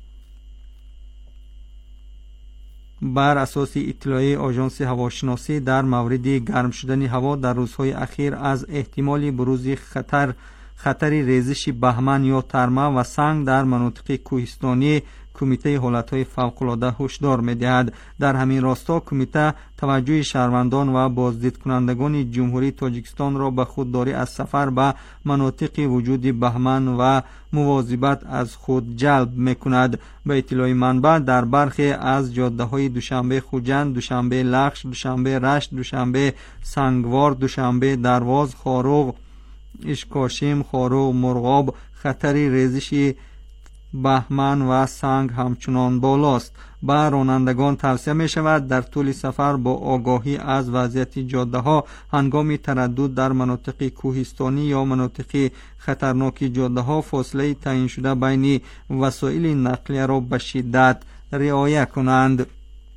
بر اساس اطلاعیه آژانس هواشناسی در مورد گرم شدن هوا در روزهای اخیر از احتمال بروز خطر خطر ریزش بهمن یا ترمه و سنگ در مناطق کوهستانی کمیته حالتهای فوق‌العاده هشدار می‌دهد. در همین راستا کمیته توجه شهروندان و بازدید کنندگان جمهوری تاجیکستان را به خودداری از سفر به مناطق وجود بهمن و مواظبت از خود جلب می‌کند. به اطلاع منبع در برخی از جاده‌های دوشنبه خوجند، دوشنبه لخش، دوشنبه رشت، دوشنبه سنگوار، دوشنبه درواز، خاروغ، اشکاشیم، خاروغ، مرغاب خطر ریزش بهمن و سنگ همچنان بالاست. به رانندگان توصیه می شود در طول سفر با آگاهی از وضعیت جاده ها هنگام تردد در مناطق کوهستانی یا مناطق خطرناک جاده ها فاصله تعیین شده بین وسایل نقلیه را به شدت رعایت کنند.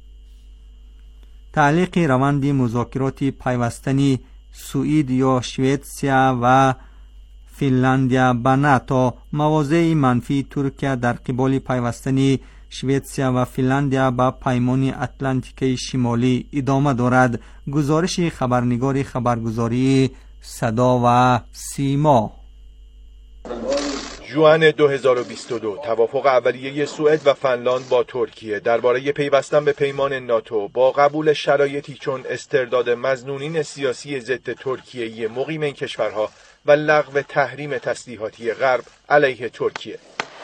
تعلیق روند مذاکرات پیوستنی سوئد یا شویتسیا و فنلاندیا به ناتو. مواضع منفی ترکیه در قبال پیوستن شویتسیا و فنلاندیا به پیمان اتلانتیک شمالی ادامه دارد. گزارش خبرنگار خبرگزاری صدا و سیما. ژوئن دو هزار و بیست و دو توافق اولیه سوئد و فنلاند با ترکیه درباره پیوستن به پیمان ناتو با قبول شرایطی چون استرداد مظنونین سیاسی ضد ترکیه مقیم این کشورها و لغو تحریم تسلیحاتی غرب علیه ترکیه.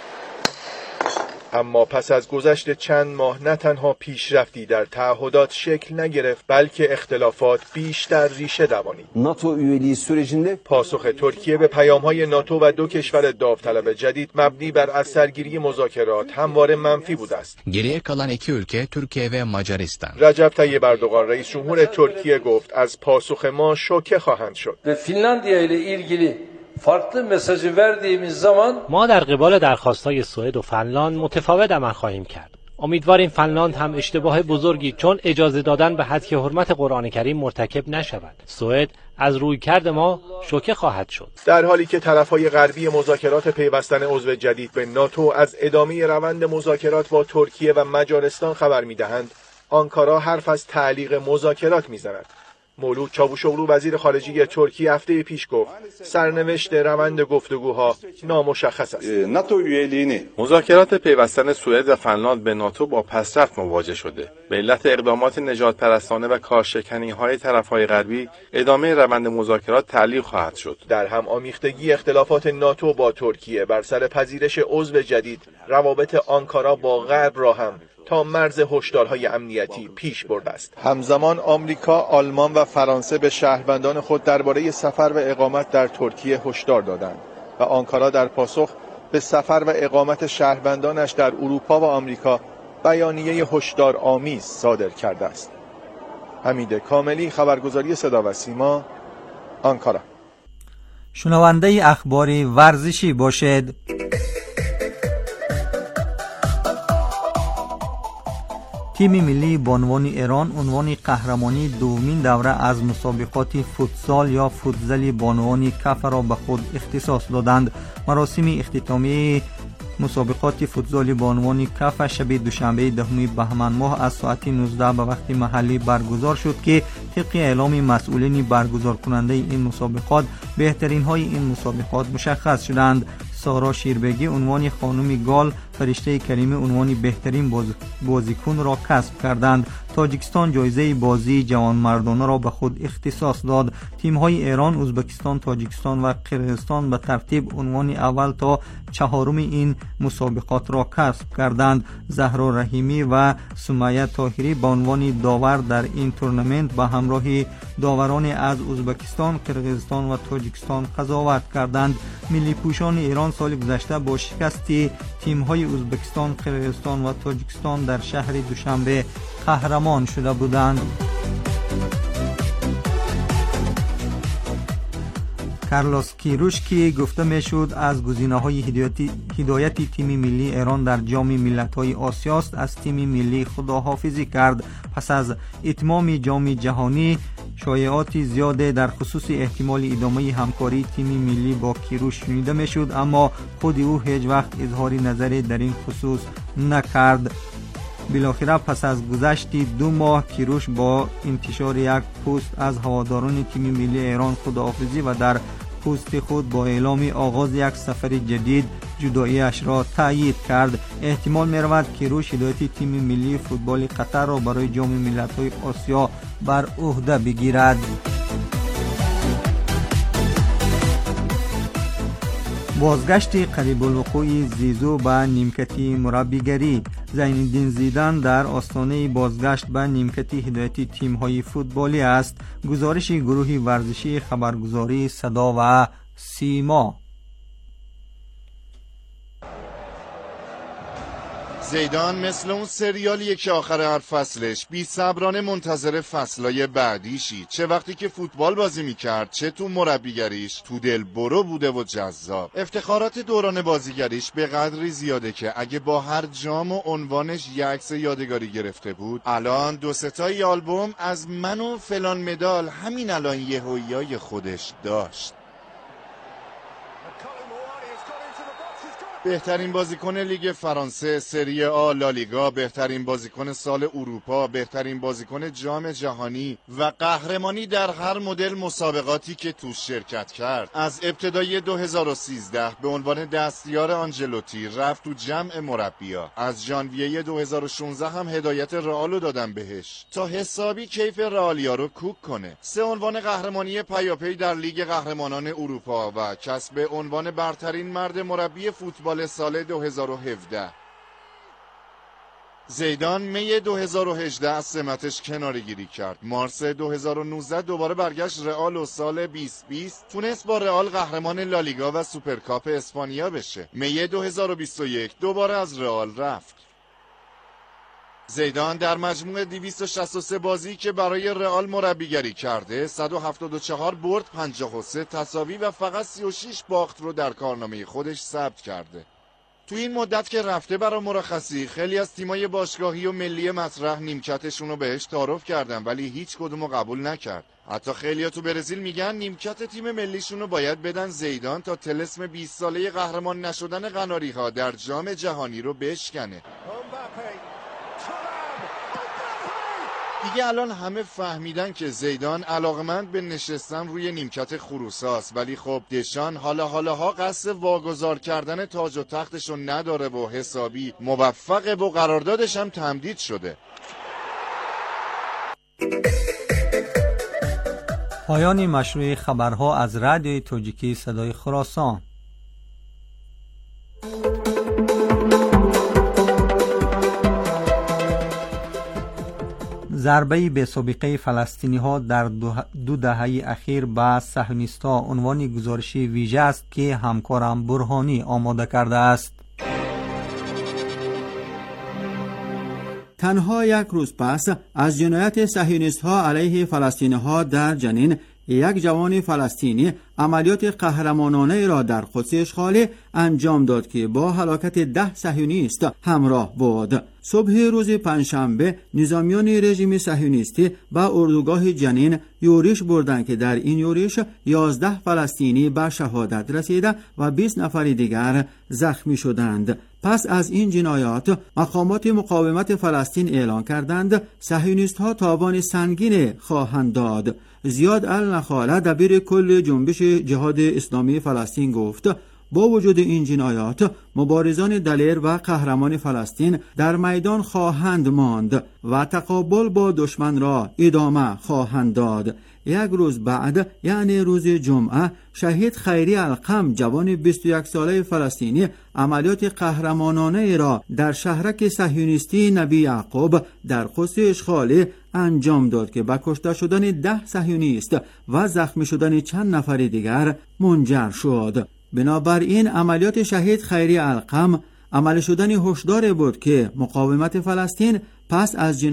اما پس از گذشت چند ماه نه تنها پیشرفتی در تعهدات شکل نگرفت بلکه اختلافات بیشتر ریشه دوانید. ناتو üyeliği sürecinde پاسخ ترکیه به پیام‌های ناتو و دو کشور داوطلب جدید مبنی بر از سرگیری مذاکرات همواره منفی بوده است. Geriye kalan iki ülke Türkiye ve Macaristan. رجب طیب اردوغان رئیس جمهور ترکیه گفت از پاسخ ما شوکه خواهند شد. به فنلاندیا ile ilgili farklı mesajı verdiğimiz zaman ما در قبال درخواست‌های سوئد و فنلاند متفاوت عمل خواهیم کرد. امیدواریم فنلاند هم اشتباه بزرگی چون اجازه دادن به هتک حرمت قرآن کریم مرتکب نشود. سوئد از رویکرد ما شوکه خواهد شد. در حالی که طرف‌های غربی مذاکرات پیوستن عضو جدید به ناتو از ادامه روند مذاکرات با ترکیه و مجارستان خبر می‌دهند، آنکارا حرف از تعلیق مذاکرات می‌زند. مولود چاوشوغلو وزیر خارجه ترکیه هفته پیش گفت سرنوشت روند گفتگوها نامشخص است. ناتو üyeliğini مذاکرات پیوستن سوئد و فنلاند به ناتو با پسرفت مواجه شده. به علت اقدامات نجات پرستانه و کارشکنی‌های طرف‌های غربی ادامه روند مذاکرات تعلیق خواهد شد. در هم آمیختگی اختلافات ناتو با ترکیه بر سر پذیرش عضو جدید روابط آنکارا با غرب را هم تا مرز هشدارهای امنیتی پیش برده است. همزمان آمریکا، آلمان و فرانسه به شهروندان خود درباره سفر و اقامت در ترکیه هشدار دادند و آنکارا در پاسخ به سفر و اقامت شهروندانش در اروپا و آمریکا بیانیه هشدار آمیز صادر کرده است. حمید کاملی، خبرگزاری صدا و سیما، آنکارا. شنونده اخبار ورزشی باشد. تیم ملی بانوان ایران عنوان قهرمانی دومین دوره از مسابقات فوتسال یا فوتزال بانوان کف را به خود اختصاص دادند. مراسم اختتامی مسابقات فوتزال بانوان کف شب دوشنبه دهم بهمن ماه از ساعت نوزده به وقت محلی برگزار شد که طبق اعلام مسئولین برگزار کننده این مسابقات بهترین های این مسابقات مشخص شدند. سارا شیربگی عنوان خانم گال، فرشته کریمه عنوان بهترین باز... بازیکن را کسب کردند. تاجیکستان جایزه بازی جوانمردانه را به خود اختصاص داد. تیم‌های ایران، ازبکستان، تاجیکستان و قرقیزستان به ترتیب عنوان اول تا چهارم این مسابقات را کسب کردند. زهرا رحیمی و سمیه طاهری به عنوان داور در این تورنمنت به همراه داوران از ازبکستان، قرقیزستان و تاجیکستان قضاوت کردند. ملی پوشان ایران سال گذشته با شکست تیم‌های ازبکستان، قرقیزستان و تاجیکستان در شهر دوشنبه قهرمان شده بودند. کارلوس کیروش که گفته میشد از گزینه‌های هدایتی هدایتی تیم ملی ایران در جام ملت‌های آسیا است، از تیم ملی خداحافظی کرد. پس از اتمام جام جهانی شایعات زیاده در خصوص احتمال ادامه همکاری تیم ملی با کیروش شنیده میشد، اما خود او هیچ وقت اظهار نظری در این خصوص نکرد. بالاخره پس از گذشت دو ماه کیروش با انتشار یک پست از هواداران تیم ملی ایران خداحافظی و در پست خود با اعلام آغاز یک سفر جدید جدایی‌اش را تایید کرد. احتمال می‌رود کیروش هدایت تیم ملی فوتبال قطر را برای جام ملت‌های آسیا بر عهده بگیرد. بازگشت قریب الوقوع زیزو به نیمکتی مربیگری. زین‌الدین زیدان در آستانه بازگشت به نیمکتی هدایتی تیم‌های فوتبالی است. گزارش گروه ورزشی خبرگزاری صدا و سیما. زیدان مثل اون سریالیه که آخر هر فصلش بی صبرانه منتظر فصلای بعدیشی. چه وقتی که فوتبال بازی میکرد، چه تو مربیگریش تو دل برو بوده و جذاب. افتخارات دوران بازیگریش به قدری زیاده که اگه با هر جام و عنوانش یک عکس یادگاری گرفته بود، الان دو ستای آلبوم از من و فلان مدال همین الان یهویای خودش داشت. بهترین بازیکن لیگ فرانسه، سری آ، لالیگا، بهترین بازیکن سال اروپا، بهترین بازیکن جام جهانی و قهرمانی در هر مدل مسابقاتی که توش شرکت کرد. از ابتدای دو هزار و سیزده به عنوان دستیار آنجلوتی رفت تو جمع مربیا. از ژانویه دو هزار و شانزده هم هدایت رئالو دادن بهش تا حسابی کیف رئالیا رو کوک کنه. سه عنوان قهرمانی پیاپی در لیگ قهرمانان اروپا و کسب عنوان برترین مرد مربی فوتبال سال دو هزار و هفده. زیدان می دو هزار و هجده از سمتش کناره‌گیری کرد. مارس دو هزار و نوزده دوباره برگشت رئال و سال بیست بیست تونست با رئال قهرمان لالیگا و سوپرکاپ اسپانیا بشه. می دو هزار و بیست و یک دوباره از رئال رفت. زیدان در مجموع دویست و شصت و سه بازی که برای رئال مربیگری کرده، صد و هفتاد و چهار برد، پنجاه و سه تساوی و فقط سی و شش باخت رو در کارنامه خودش ثبت کرده. تو این مدت که رفته برای مرخصی، خیلی از تیمای باشگاهی و ملی مطرح نیمکتشون رو بهش تعارف کردن، ولی هیچ کدومو قبول نکرد. حتی خیلی‌ها تو برزیل میگن نیمکت تیم ملیشون رو باید بدن زیدان تا طلسم بیست ساله قهرمان نشدن قناری‌ها در جام جهانی رو بشکنه. دیگه الان همه فهمیدن که زیدان علاقمند به نشستن روی نیمکت خروساست، ولی خب دشان حالا حالاها قصد واگذار کردن تاج و تختشو نداره و حسابی موفقه و قراردادش هم تمدید شده. پایان مشروع خبرها از رادیوی تاجیکی صدای خراسان. ضربه به سابقه فلسطینی ها در دو دهه اخیر به صهیونیست ها عنوان گزارشی ویژه است که همکارم برهانی آماده کرده است. تنها یک روز پس از جنایت صهیونیست ها علیه فلسطینی ها در جنین، یک جوان فلسطینی عملیات قهرمانانه را در قدس اشغالی انجام داد که با هلاکت ده صهیونیست همراه بود. صبح روز پنجشنبه نظامیان رژیم صهیونیستی به اردوگاه جنین یورش بردند که در این یورش یازده فلسطینی به شهادت رسیده و بیست نفر دیگر زخمی شدند. پس از این جنایات مقامات مقاومت فلسطین اعلان کردند صهیونیست ها تاوان سنگین خواهند داد. زیاد النخاله دبیر کل جنبش جهاد اسلامی فلسطین گفت با وجود این جنایات مبارزان دلیر و قهرمان فلسطین در میدان خواهند ماند و تقابل با دشمن را ادامه خواهند داد. یک روز بعد، یعنی روز جمعه، شهید خیری القم، جوان بیست و یک ساله فلسطینی، عملیات قهرمانانه را در شهرک صهیونیستی نبی یعقوب در قدس اشغالی انجام داد که به کشته شدن ده صهیونیست و زخمی شدن چند نفر دیگر منجر شد. بنابراین عملیات شهید خیری القم عمل شدن هشدار بود که مقاومت فلسطین پس از